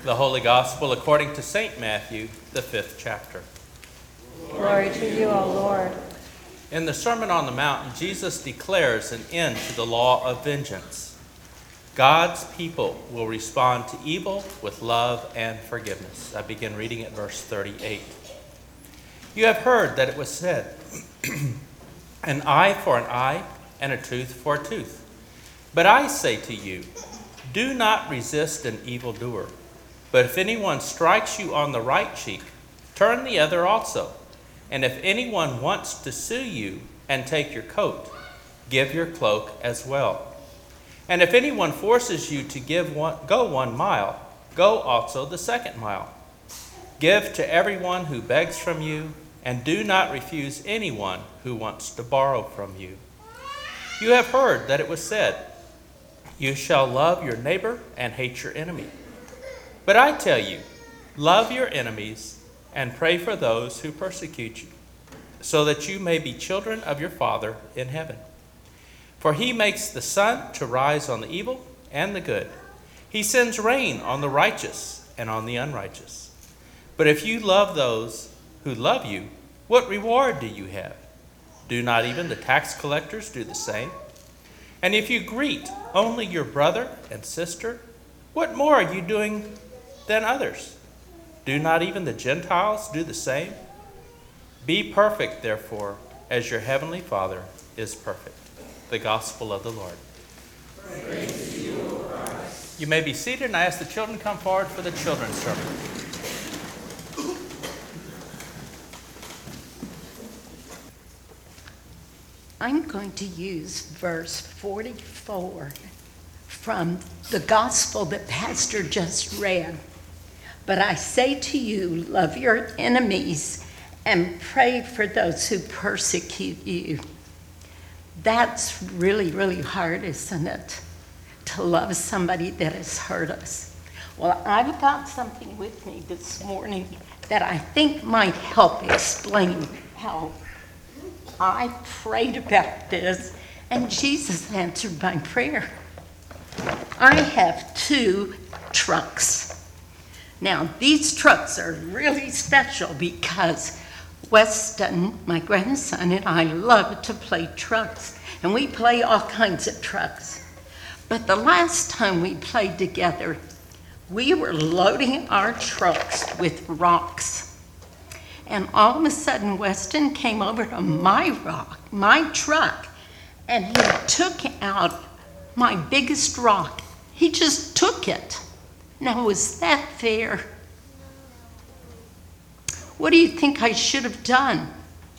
The Holy Gospel according to St. Matthew, the 5th chapter. Glory to you, O Lord. In the Sermon on the Mount, Jesus declares an end to the law of vengeance. God's people will respond to evil with love and forgiveness. I begin reading at verse 38. You have heard that it was said, an eye for an eye and a tooth for a tooth. But I say to you, do not resist an evildoer. But if anyone strikes you on the right cheek, turn the other also. And if anyone wants to sue you and take your coat, give your cloak as well. And if anyone forces you to go 1 mile, go also the 2nd mile. Give to everyone who begs from you, and do not refuse anyone who wants to borrow from you. You have heard that it was said, you shall love your neighbor and hate your enemy. But I tell you, love your enemies and pray for those who persecute you, so that you may be children of your Father in heaven. For he makes the sun to rise on the evil and the good. He sends rain on the righteous and on the unrighteous. But if you love those who love you, what reward do you have? Do not even the tax collectors do the same? And if you greet only your brother and sister, what more are you doing than others? Do not even the Gentiles do the same? Be perfect, therefore, as your heavenly Father is perfect. The Gospel of the Lord. Praise to you, O Christ. You may be seated, and I ask the children to come forward for the children's sermon. I'm going to use verse 44 from the gospel that Pastor just read. But I say to you, love your enemies and pray for those who persecute you. That's really, really hard, isn't it? To love somebody that has hurt us. Well, I've got something with me this morning that I think might help explain how I prayed about this, and Jesus answered my prayer. I have 2 trucks. Now, these trucks are really special because Weston, my grandson, and I love to play trucks, and we play all kinds of trucks. But the last time we played together, we were loading our trucks with rocks. And all of a sudden, Weston came over to my truck, and he took out my biggest rock. He just took it. Now, was that fair? What do you think I should have done?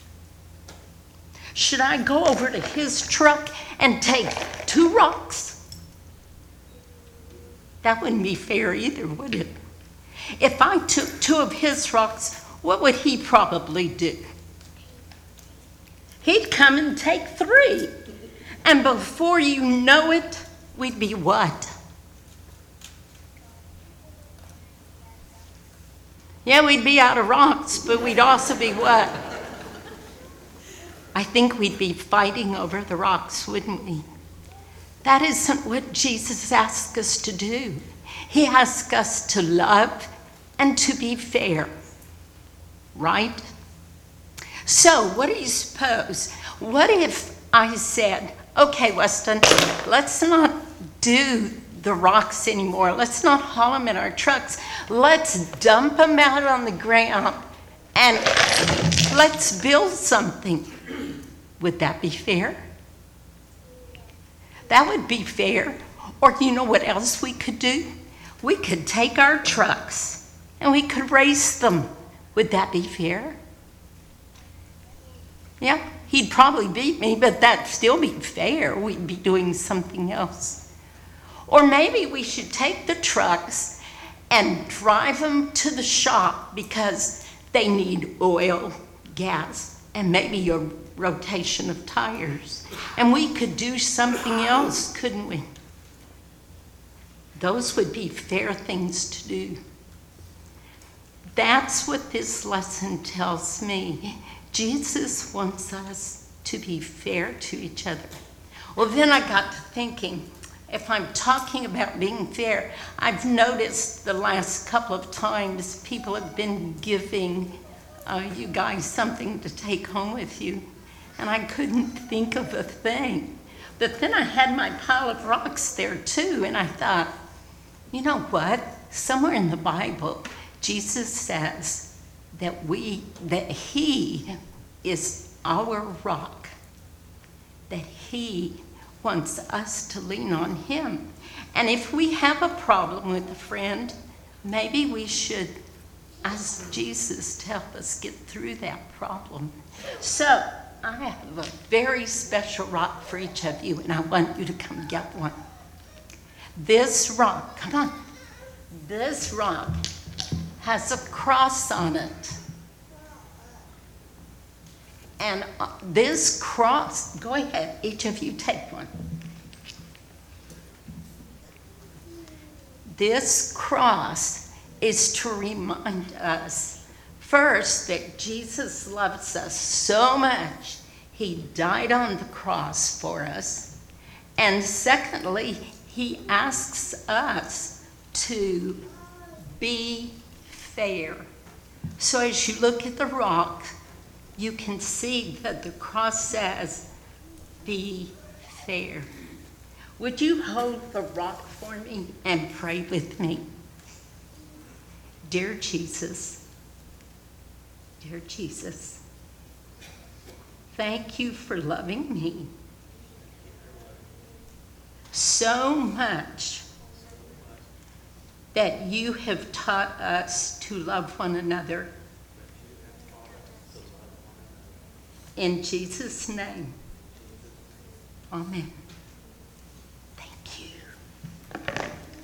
Should I go over to his truck and take 2 rocks? That wouldn't be fair either, would it? If I took 2 of his rocks, what would he probably do? He'd come and take 3. And before you know it, we'd be what? Yeah, we'd be out of rocks, but we'd also be what? I think we'd be fighting over the rocks, wouldn't we? That isn't what Jesus asks us to do. He asks us to love and to be fair. Right? So, what do you suppose? What if I said, okay, Weston, let's not do the rocks anymore. Let's not haul them in our trucks. Let's dump them out on the ground and let's build something. Would that be fair? That would be fair. Or you know what else we could do? We could take our trucks and we could race them. Would that be fair? Yeah, he'd probably beat me, but that'd still be fair. We'd be doing something else. Or maybe we should take the trucks and drive them to the shop because they need oil, gas, and maybe a rotation of tires. And we could do something else, couldn't we? Those would be fair things to do. That's what this lesson tells me. Jesus wants us to be fair to each other. Well, then I got to thinking, if I'm talking about being fair, I've noticed the last couple of times people have been giving you guys something to take home with you, and I couldn't think of a thing. But then I had my pile of rocks there too, and I thought, you know what? Somewhere in the Bible, Jesus says that he is our rock, that he wants us to lean on him. And if we have a problem with a friend, maybe we should ask Jesus to help us get through that problem. So I have a very special rock for each of you, and I want you to come get one. This rock, come on, this rock has a cross on it. And this cross, go ahead, each of you take one. This cross is to remind us, first, that Jesus loves us so much, he died on the cross for us. And secondly, he asks us to be fair. So as you look at the rock, you can see that the cross says, be fair. Would you hold the rock for me and pray with me? Dear Jesus, thank you for loving me so much that you have taught us to love one another. In Jesus' name, amen. Thank you.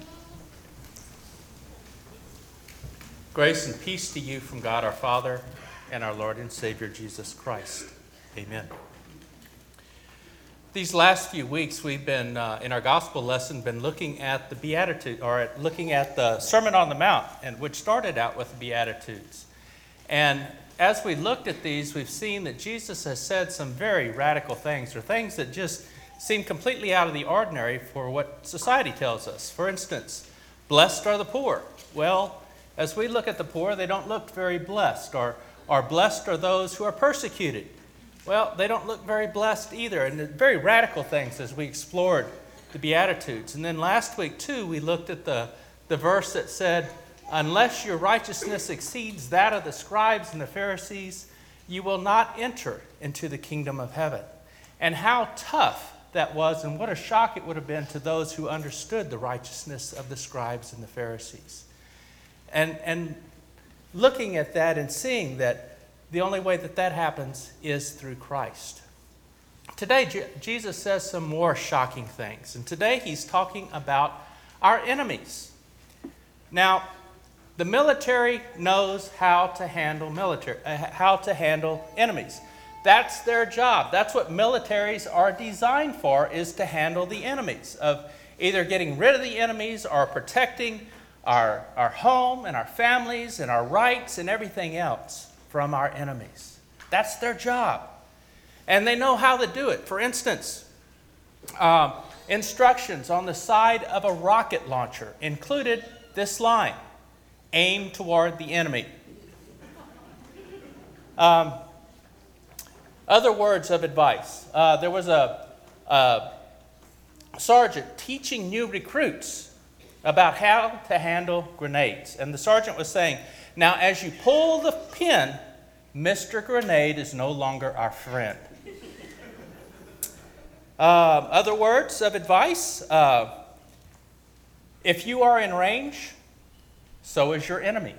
Grace and peace to you from God our Father and our Lord and Savior Jesus Christ. Amen. These last few weeks, we've been, in our gospel lesson, been looking at the Beatitudes, or looking at the Sermon on the Mount, and which started out with the Beatitudes. And as we looked at these, we've seen that Jesus has said some very radical things, or things that just seem completely out of the ordinary for what society tells us. For instance, blessed are the poor. Well, as we look at the poor, they don't look very blessed. Or blessed are those who are persecuted. Well, they don't look very blessed either. And they're very radical things as we explored the Beatitudes. And then last week, too, we looked at the verse that said, unless your righteousness exceeds that of the scribes and the Pharisees, you will not enter into the kingdom of heaven. And how tough that was, and what a shock it would have been to those who understood the righteousness of the scribes and the Pharisees. And looking at that and seeing that the only way that happens is through Christ. Today, Jesus says some more shocking things. And today, he's talking about our enemies. Now, the military knows how to handle enemies. That's their job. That's what militaries are designed for, is to handle the enemies, of either getting rid of the enemies or protecting our home and our families and our rights and everything else from our enemies. That's their job. And they know how to do it. For instance, instructions on the side of a rocket launcher included this line: aim toward the enemy. Other words of advice. There was a sergeant teaching new recruits about how to handle grenades. And the sergeant was saying, now as you pull the pin, Mr. Grenade is no longer our friend. Other words of advice. If you are in range, so is your enemy.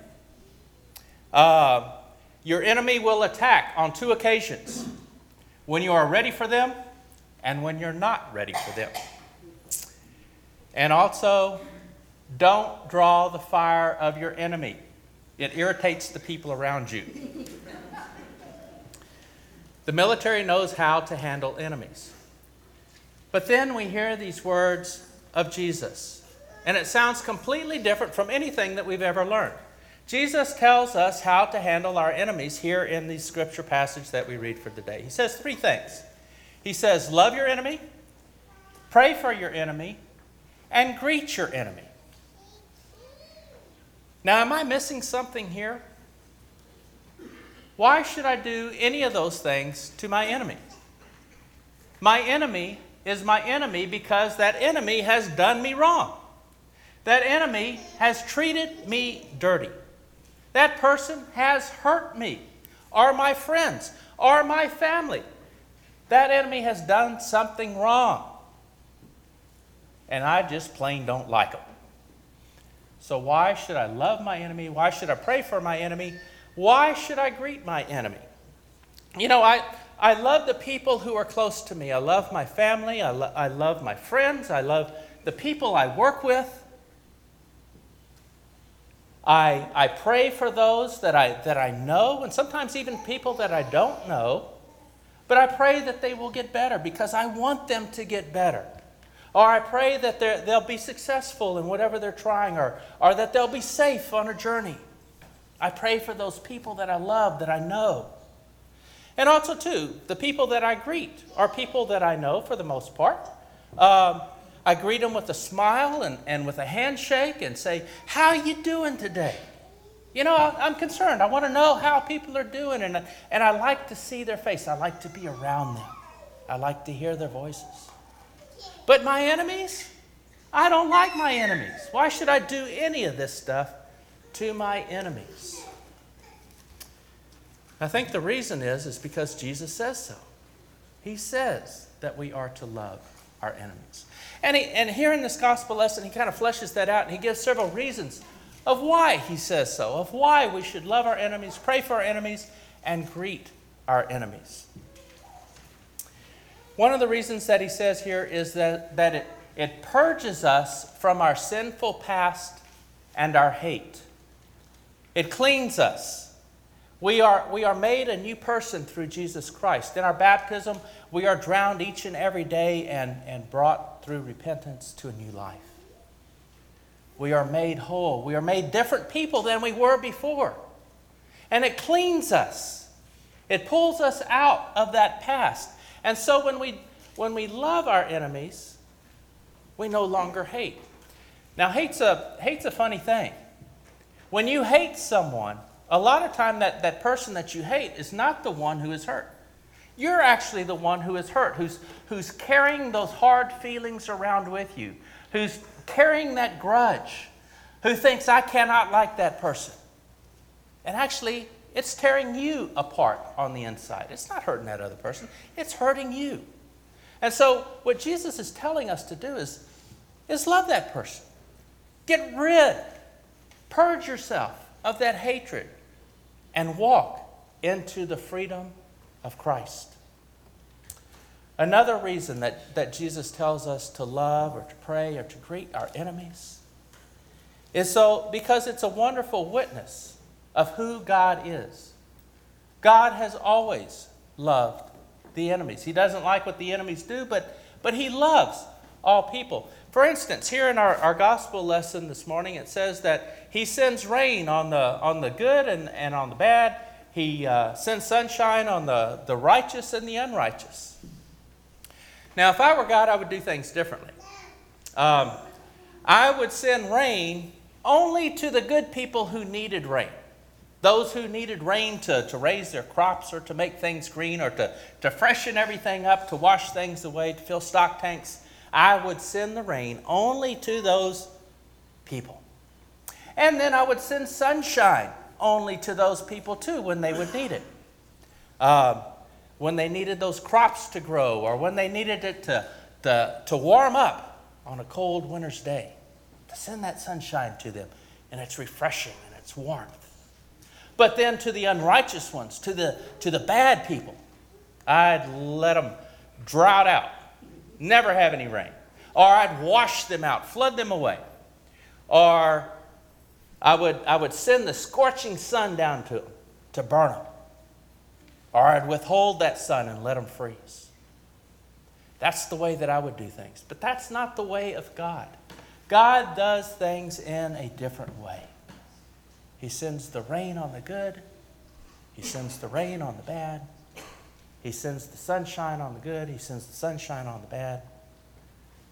Your enemy will attack on two occasions: when you are ready for them and when you're not ready for them. And also, don't draw the fire of your enemy. It irritates the people around you. The military knows how to handle enemies. But then we hear these words of Jesus, and it sounds completely different from anything that we've ever learned. Jesus tells us how to handle our enemies here in the scripture passage that we read for today. He says three things. He says, love your enemy, pray for your enemy, and greet your enemy. Now, am I missing something here? Why should I do any of those things to my enemy? My enemy is my enemy because that enemy has done me wrong. That enemy has treated me dirty. That person has hurt me, or my friends, or my family. That enemy has done something wrong. And I just plain don't like them. So why should I love my enemy? Why should I pray for my enemy? Why should I greet my enemy? You know, I love the people who are close to me. I love my family. I love my friends. I love the people I work with. I pray for those that I know, and sometimes even people that I don't know. But I pray that they will get better because I want them to get better. Or I pray that they'll be successful in whatever they're trying, or that they'll be safe on a journey. I pray for those people that I love, that I know. And also, too, the people that I greet are people that I know for the most part. I greet them with a smile and with a handshake and say, "How you doing today?" You know, I'm concerned. I want to know how people are doing, and I like to see their face. I like to be around them. I like to hear their voices. But my enemies? I don't like my enemies. Why should I do any of this stuff to my enemies? I think the reason is because Jesus says so. He says that we are to love our enemies. And here in this gospel lesson, he kind of fleshes that out, and he gives several reasons of why he says so, of why we should love our enemies, pray for our enemies, and greet our enemies. One of the reasons that he says here is that it purges us from our sinful past and our hate. It cleans us. We are made a new person through Jesus Christ. In our baptism, we are drowned each and every day and brought through repentance to a new life. We are made whole. We are made different people than we were before. And it cleans us. It pulls us out of that past. And so when we love our enemies, we no longer hate. Now, hate's a funny thing. When you hate someone, a lot of time that person that you hate is not the one who is hurt. You're actually the one who is hurt, who's carrying those hard feelings around with you, who's carrying that grudge, who thinks, "I cannot like that person." And actually, it's tearing you apart on the inside. It's not hurting that other person. It's hurting you. And so what Jesus is telling us to do is love that person. Purge yourself of that hatred and walk into the freedom of Christ. Another reason that Jesus tells us to love or to pray or to greet our enemies is because it's a wonderful witness of who God is. God has always loved the enemies. He doesn't like what the enemies do, but he loves all people. For instance, here in our gospel lesson this morning, it says that he sends rain on the good and on the bad. He sends sunshine on the righteous and the unrighteous. Now, if I were God, I would do things differently. I would send rain only to the good people who needed rain. Those who needed rain to raise their crops or to make things green or to freshen everything up, to wash things away, to fill stock tanks, I would send the rain only to those people. And then I would send sunshine only to those people too when they would need it. When they needed those crops to grow, or when they needed it to warm up on a cold winter's day. To send that sunshine to them, and it's refreshing and it's warmth. But then to the unrighteous ones, to the bad people, I'd let them drought out, never have any rain. Or I'd wash them out, flood them away. Or I would send the scorching sun down to them to burn them. Or I'd withhold that sun and let them freeze. That's the way that I would do things. But that's not the way of God. God does things in a different way. He sends the rain on the good. He sends the rain on the bad. He sends the sunshine on the good. He sends the sunshine on the bad.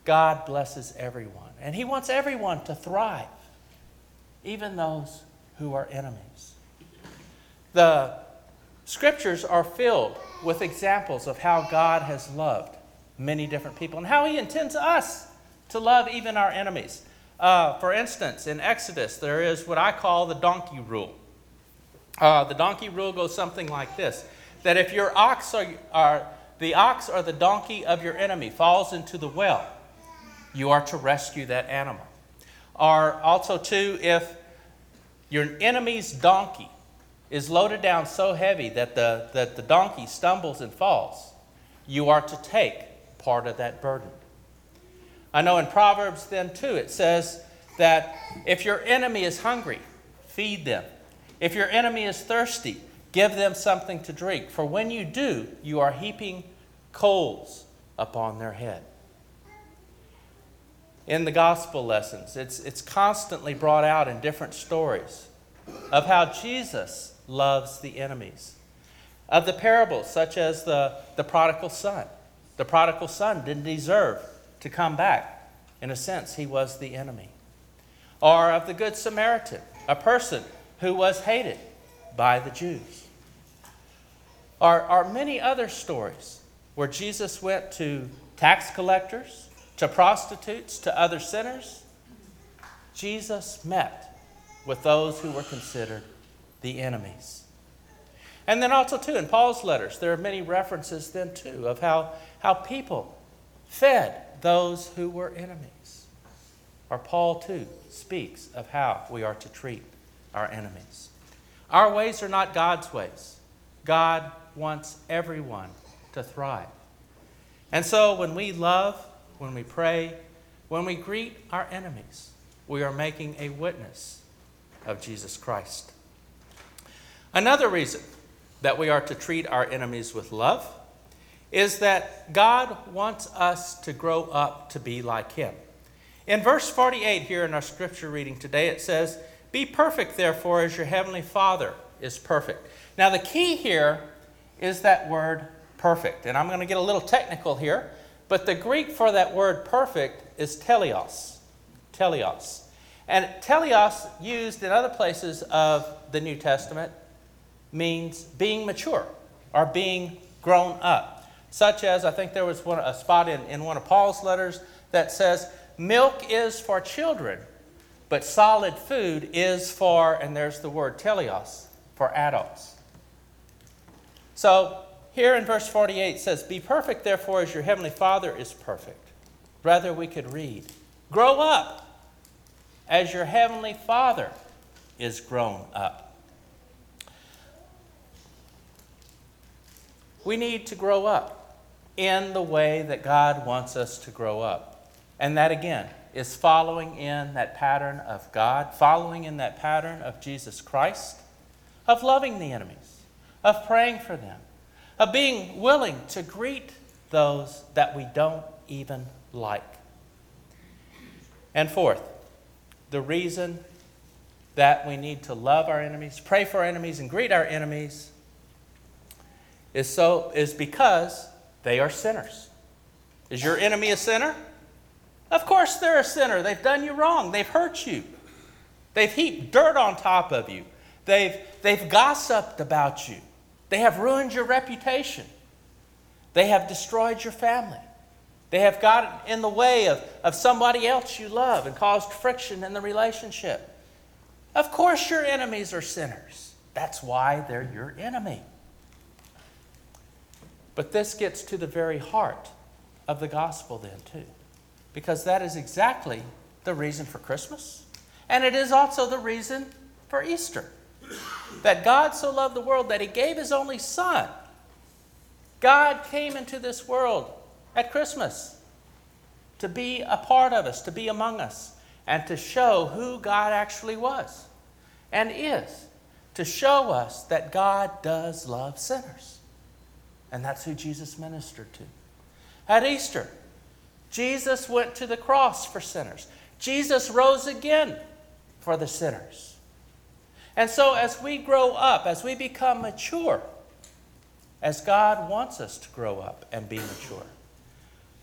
God blesses everyone. And He wants everyone to thrive, even those who are enemies. The Scriptures are filled with examples of how God has loved many different people and how He intends us to love even our enemies. For instance, in Exodus, there is what I call the donkey rule. The donkey rule goes something like this, that if your ox or the ox or the donkey of your enemy falls into the well, you are to rescue that animal. Or also, too, if your enemy's donkey is loaded down so heavy that the donkey stumbles and falls, you are to take part of that burden. I know in Proverbs then too it says that if your enemy is hungry, feed them. If your enemy is thirsty, give them something to drink. For when you do, you are heaping coals upon their head. In the gospel lessons, it's constantly brought out in different stories of how Jesus loves the enemies. Of the parables, such as the prodigal son. The prodigal son didn't deserve to come back. In a sense, he was the enemy. Or of the Good Samaritan, a person who was hated by the Jews. Or many other stories where Jesus went to tax collectors, to prostitutes, to other sinners. Jesus met with those who were considered the enemies. And then also, too, in Paul's letters, there are many references then, too, of how people fed those who were enemies. Or Paul, too, speaks of how we are to treat our enemies. Our ways are not God's ways. God wants everyone to thrive. And so when we love, when we pray, when we greet our enemies, we are making a witness of Jesus Christ. Another reason that we are to treat our enemies with love is that God wants us to grow up to be like Him. In verse 48 here in our scripture reading today, it says, "Be perfect, therefore, as your heavenly Father is perfect." Now, the key here is that word perfect. And I'm going to get a little technical here, but the Greek for that word perfect is teleos. Teleos. And teleos, used in other places of the New Testament, means being mature or being grown up. Such as, I think there was a spot in one of Paul's letters that says, milk is for children, but solid food is for, and there's the word teleos, for adults. So here in verse 48 it says, "Be perfect, therefore, as your heavenly Father is perfect." Rather, we could read, "Grow up as your heavenly Father is grown up." We need to grow up in the way that God wants us to grow up. And that, again, is following in that pattern of God, following in that pattern of Jesus Christ, of loving the enemies, of praying for them, of being willing to greet those that we don't even like. And fourth, the reason that we need to love our enemies, pray for our enemies, and greet our enemies is because they are sinners. Is your enemy a sinner? Of course they're a sinner. They've done you wrong. They've hurt you. They've heaped dirt on top of you. They've gossiped about you. They have ruined your reputation. They have destroyed your family. They have gotten in the way of somebody else you love and caused friction in the relationship. Of course your enemies are sinners. That's why they're your enemy. But this gets to the very heart of the gospel then too. Because that is exactly the reason for Christmas. And it is also the reason for Easter. That God so loved the world that He gave His only Son. God came into this world at Christmas to be a part of us, to be among us, and to show who God actually was and is. To show us that God does love sinners. And that's who Jesus ministered to. At Easter, Jesus went to the cross for sinners. Jesus rose again for the sinners. And so as we grow up, as we become mature, as God wants us to grow up and be mature,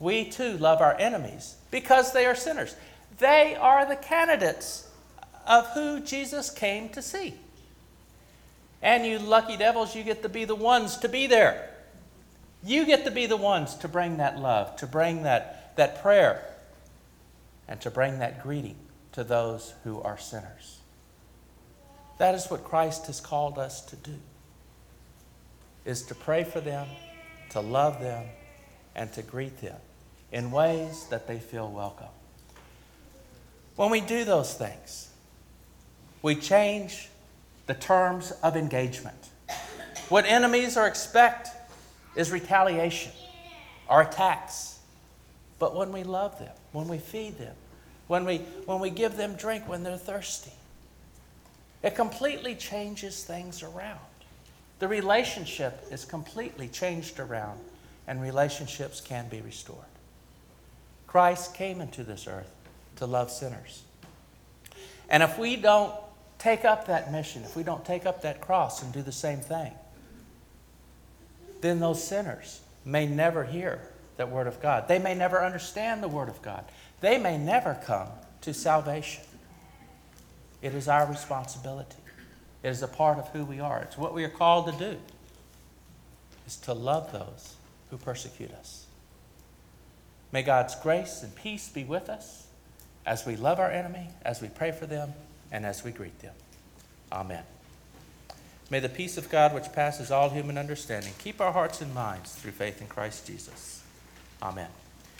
we too love our enemies because they are sinners. They are the candidates of who Jesus came to see. And you lucky devils, you get to be the ones to be there. You get to be the ones to bring that love, to bring that prayer, and to bring that greeting to those who are sinners. That is what Christ has called us to do, is to pray for them, to love them, and to greet them in ways that they feel welcome. When we do those things, we change the terms of engagement. What enemies are expect is retaliation or attacks. But when we love them, when we feed them, when we give them drink when they're thirsty, it completely changes things around. The relationship is completely changed around, and relationships can be restored. Christ came into this earth to love sinners. And if we don't take up that mission, if we don't take up that cross and do the same thing, then those sinners may never hear the Word of God. They may never understand the Word of God. They may never come to salvation. It is our responsibility. It is a part of who we are. It's what we are called to do, is to love those who persecute us. May God's grace and peace be with us as we love our enemy, as we pray for them, and as we greet them. Amen. May the peace of God, which passes all human understanding, keep our hearts and minds through faith in Christ Jesus. Amen.